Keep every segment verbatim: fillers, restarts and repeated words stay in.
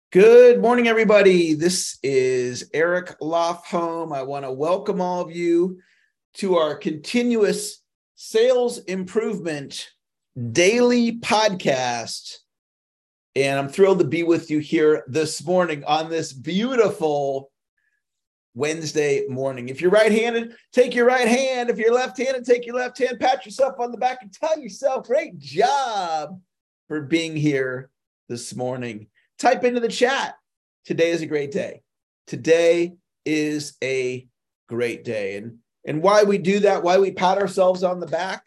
Good morning, everybody. This is Eric Lofholm. I want to welcome all of you to our continuous sales improvement daily podcast. And I'm thrilled to be with you here this morning on this beautiful Wednesday morning. If you're right-handed, take your right hand. If you're left-handed, take your left hand. Pat yourself on the back and tell yourself, great job for being here this morning. Type into the chat. Today is a great day. Today is a great day. And, and why we do that, why we pat ourselves on the back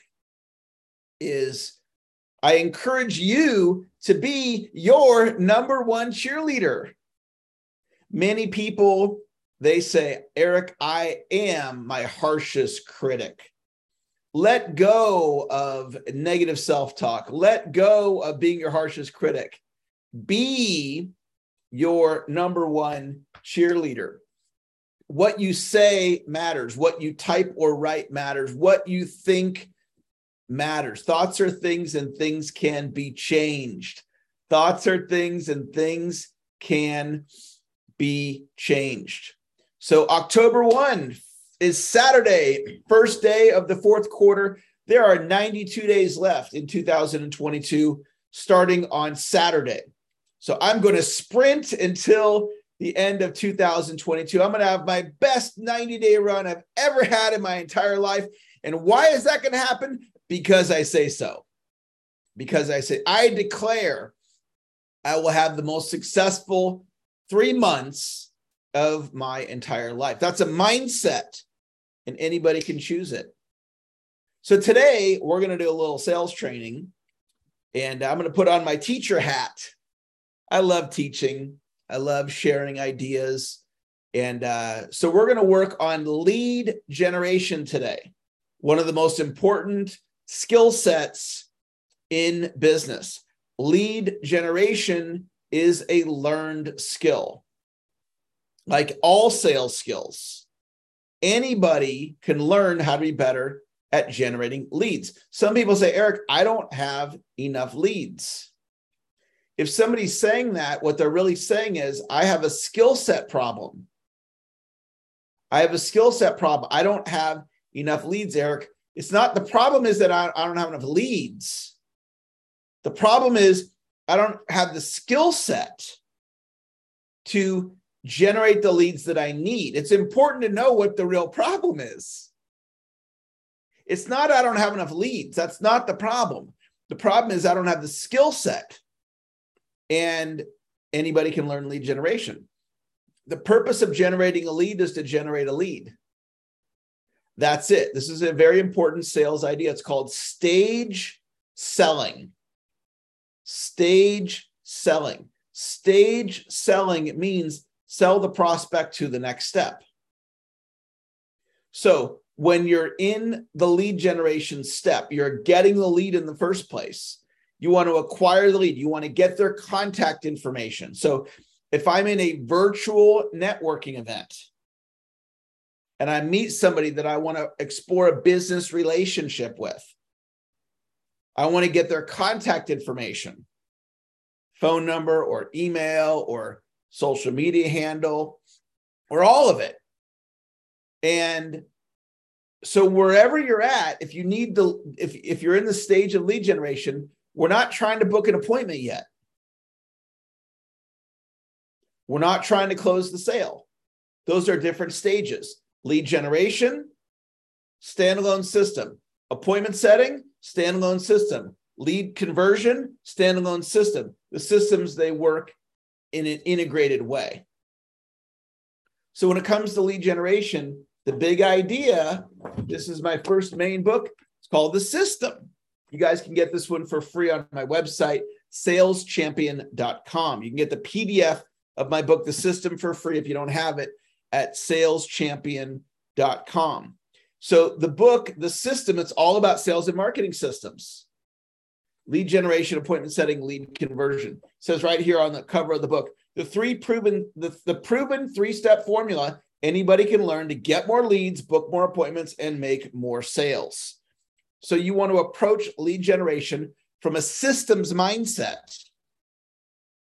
is I encourage you to be your number one cheerleader. Many people, they say, Eric, I am my harshest critic. Let go of negative self-talk. Let go of being your harshest critic. Be your number one cheerleader. What you say matters. What you type or write matters. What you think matters. Thoughts are things and things can be changed. Thoughts are things and things can be changed. So October first is Saturday, first day of the fourth quarter. There are ninety-two days left in two thousand twenty-two, starting on Saturday. So I'm going to sprint until the end of two thousand twenty-two. I'm going to have my best ninety-day run I've ever had in my entire life. And why is that going to happen? Because I say so. Because I say, I declare I will have the most successful three months of my entire life. That's a mindset, and anybody can choose it. So today, we're going to do a little sales training, and I'm going to put on my teacher hat. I love teaching. I love sharing ideas. And uh, so we're going to work on lead generation today, one of the most important skill sets in business. Lead generation is a learned skill. Like all sales skills, anybody can learn how to be better at generating leads. Some people say, Eric, I don't have enough leads. If somebody's saying that, what they're really saying is, I have a skill set problem. I have a skill set problem. I don't have enough leads, Eric. It's not, the problem is that I, I don't have enough leads. The problem is I don't have the skill set to generate the leads that I need. It's important to know what the real problem is. It's not I don't have enough leads. That's not the problem. The problem is I don't have the skill set. And anybody can learn lead generation. The purpose of generating a lead is to generate a lead. That's it. This is a very important sales idea. It's called stage selling. Stage selling. Stage selling, it means sell the prospect to the next step. So when you're in the lead generation step, you're getting the lead in the first place. You want to acquire the lead. You want to get their contact information. So if I'm in a virtual networking event and I meet somebody that I want to explore a business relationship with, I want to get their contact information, phone number or email or social media handle or all of it. And so wherever you're at, if you need the, if, if you're in the stage of lead generation, we're not trying to book an appointment yet. We're not trying to close the sale. Those are different stages. Lead generation, standalone system. Appointment setting, standalone system. Lead conversion, standalone system. The systems, they work in an integrated way. So when it comes to lead generation, the big idea, this is my first main book, it's called The System. You guys can get this one for free on my website, sales champion dot com. You can get the P D F of my book, The System, for free if you don't have it at sales champion dot com. So the book, The System, it's all about sales and marketing systems. Lead generation, appointment setting, lead conversion. It says right here on the cover of the book, the three proven, the, the proven three-step formula anybody can learn to get more leads, book more appointments, and make more sales. So you want to approach lead generation from a systems mindset.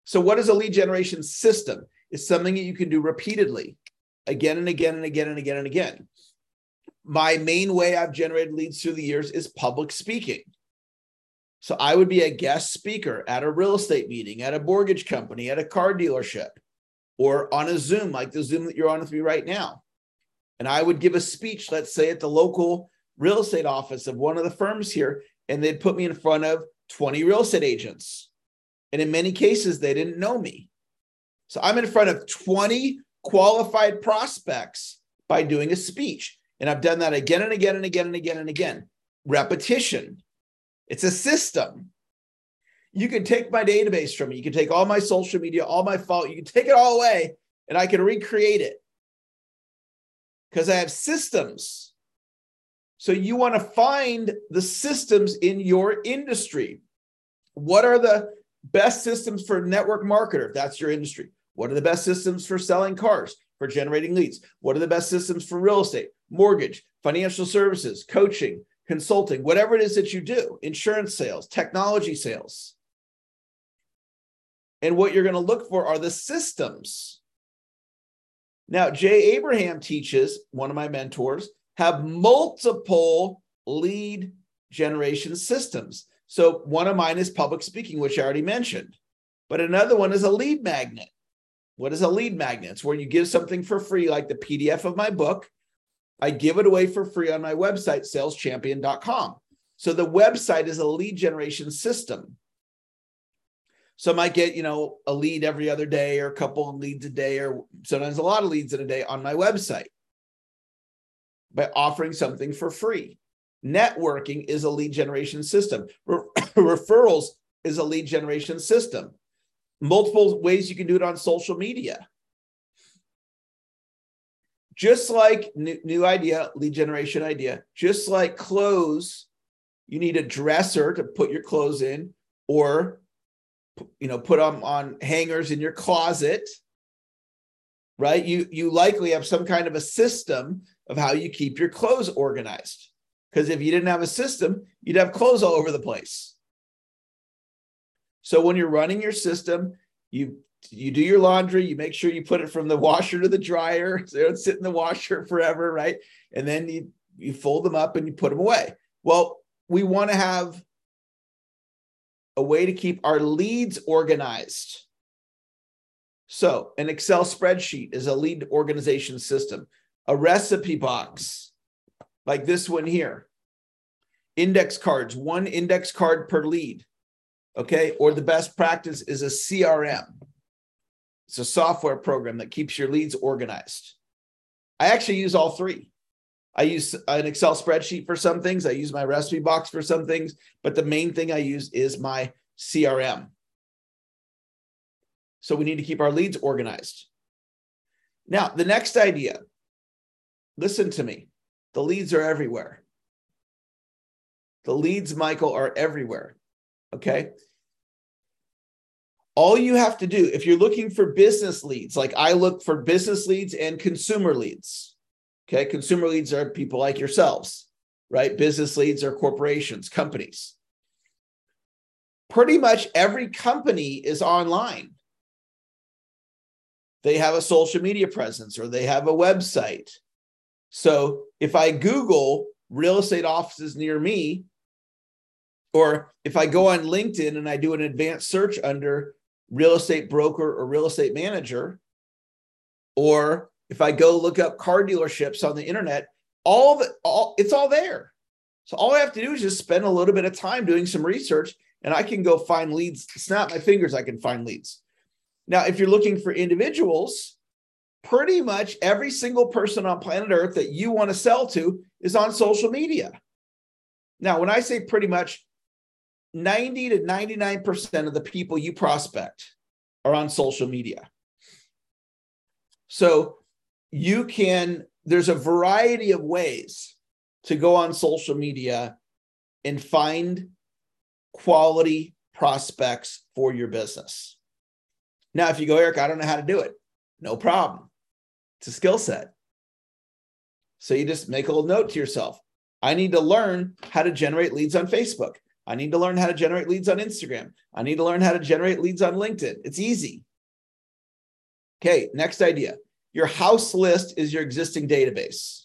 So what is a lead generation system? It's something that you can do repeatedly, again and again and again and again and again. My main way I've generated leads through the years is public speaking. So I would be a guest speaker at a real estate meeting, at a mortgage company, at a car dealership, or on a Zoom, like the Zoom that you're on with me right now. And I would give a speech, let's say at the local real estate office of one of the firms here, and they'd put me in front of twenty real estate agents. And in many cases, they didn't know me. So I'm in front of twenty qualified prospects by doing a speech. And I've done that again and again and again and again and again. Repetition. It's a system. You can take my database from me. You can take all my social media, all my follow. You can take it all away, and I can recreate it because I have systems. So you want to find the systems in your industry. What are the best systems for network marketer, if that's your industry? What are the best systems for selling cars, for generating leads? What are the best systems for real estate, mortgage, financial services, coaching, consulting, whatever it is that you do, insurance sales, technology sales? And what you're going to look for are the systems. Now, Jay Abraham teaches, one of my mentors, have multiple lead generation systems. So one of mine is public speaking, which I already mentioned. But another one is a lead magnet. What is a lead magnet? It's where you give something for free, like the P D F of my book. I give it away for free on my website, sales champion dot com. So the website is a lead generation system. So I might get, you know, a lead every other day or a couple of leads a day, or sometimes a lot of leads in a day on my website by offering something for free. Networking is a lead generation system. Re- referrals is a lead generation system. Multiple ways you can do it on social media. Just like new, new idea, lead generation idea, just like clothes, you need a dresser to put your clothes in, or you know, put them on hangers in your closet, right? You, you likely have some kind of a system of how you keep your clothes organized. Because if you didn't have a system, you'd have clothes all over the place. So when you're running your system, you you do your laundry, you make sure you put it from the washer to the dryer, so they don't sit in the washer forever, right? And then you, you fold them up and you put them away. Well, we want to have a way to keep our leads organized. So an Excel spreadsheet is a lead organization system. A recipe box, like this one here. Index cards, one index card per lead. Okay, or the best practice is a C R M. It's a software program that keeps your leads organized. I actually use all three. I use an Excel spreadsheet for some things. I use my recipe box for some things, but the main thing I use is my C R M. So we need to keep our leads organized. Now, the next idea, listen to me. The leads are everywhere. The leads, Michael, are everywhere. Okay. All you have to do, if you're looking for business leads, like I look for business leads and consumer leads. Okay. Consumer leads are people like yourselves, right? Business leads are corporations, companies. Pretty much every company is online. They have a social media presence or they have a website. So if I Google real estate offices near me, or if I go on LinkedIn and I do an advanced search under real estate broker or real estate manager, or if I go look up car dealerships on the internet, all the all it's all there. So all I have to do is just spend a little bit of time doing some research, and I can go find leads. Snap my fingers, I can find leads. Now, if you're looking for individuals, pretty much every single person on planet Earth that you want to sell to is on social media. Now, when I say pretty much, ninety to ninety-nine percent of the people you prospect are on social media. So you can, there's a variety of ways to go on social media and find quality prospects for your business. Now, if you go, Eric, I don't know how to do it. No problem. It's a skill set. So you just make a little note to yourself. I need to learn how to generate leads on Facebook. I need to learn how to generate leads on Instagram. I need to learn how to generate leads on LinkedIn. It's easy. Okay, next idea. Your house list is your existing database.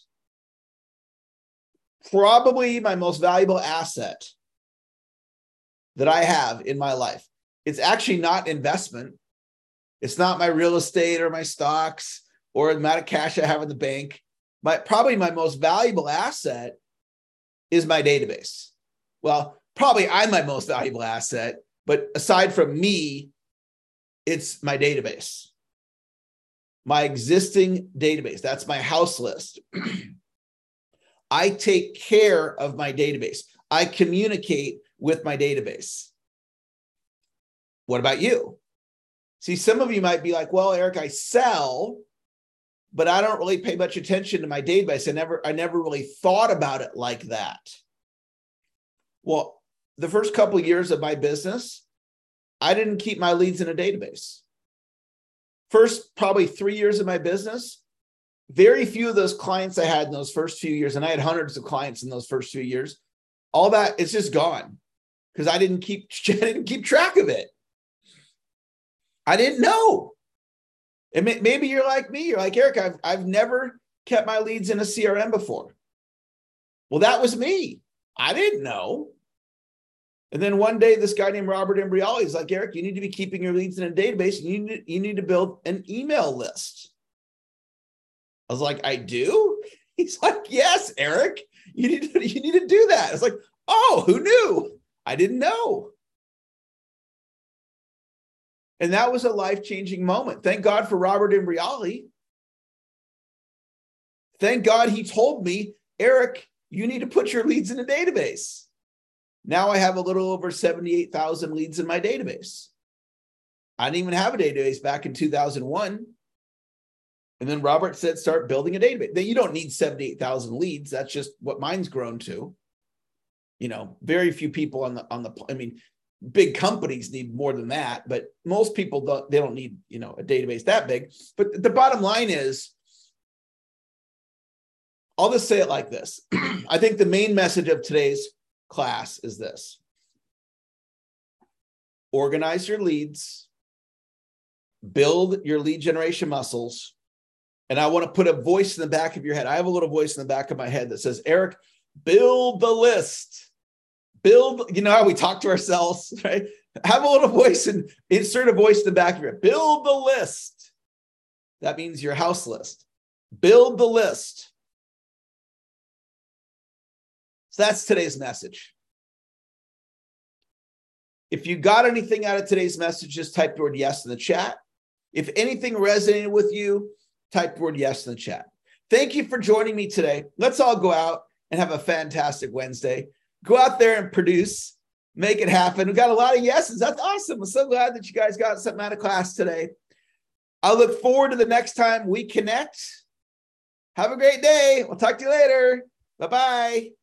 Probably my most valuable asset that I have in my life. It's actually not investment. It's not my real estate or my stocks or the amount of cash I have in the bank. My, probably my most valuable asset is my database. Well, probably I'm my most valuable asset, but aside from me, it's my database. My existing database. That's my house list. I take care of my database. I communicate with my database. What about you? See, some of you might be like, well, Eric, I sell, but I don't really pay much attention to my database. I never, I never really thought about it like that. Well, the first couple of years of my business, I didn't keep my leads in a database. First, probably three years of my business, very few of those clients I had in those first few years, and I had hundreds of clients in those first few years, all that, it's just gone because I didn't keep, I didn't keep track of it. I didn't know. And maybe you're like me. You're like, Eric, I've, I've never kept my leads in a C R M before. Well, that was me. I didn't know. And then one day, this guy named Robert Imbriali is like, Eric, you need to be keeping your leads in a database. You need, to, you need to build an email list. I was like, I do? He's like, yes, Eric, you need to, you need to do that. I was like, oh, who knew? I didn't know. And that was a life-changing moment. Thank God for Robert Imbriali. Thank God he told me, Eric, you need to put your leads in a database. Now I have a little over seventy-eight thousand leads in my database. I didn't even have a database back in two thousand one. And then Robert said, start building a database. Then you don't need seventy-eight thousand leads. That's just what mine's grown to. You know, very few people on the, on the, I mean, big companies need more than that, but most people don't, they don't need, you know, a database that big. But the bottom line is, I'll just say it like this. I think the main message of today's class is this: organize your leads, build your lead generation muscles. And I want to put a voice in the back of your head. I have a little voice in the back of my head that says, Eric, build the list. Build, you know how we talk to ourselves, right? Have a little voice and insert a voice in the back of your head. Build the list. That means your house list. Build the list. So that's today's message. If you got anything out of today's message, just type the word yes in the chat. If anything resonated with you, type the word yes in the chat. Thank you for joining me today. Let's all go out and have a fantastic Wednesday. Go out there and produce, make it happen. We got a lot of yeses. That's awesome. I'm so glad that you guys got something out of class today. I look forward to the next time we connect. Have a great day. We'll talk to you later. Bye-bye.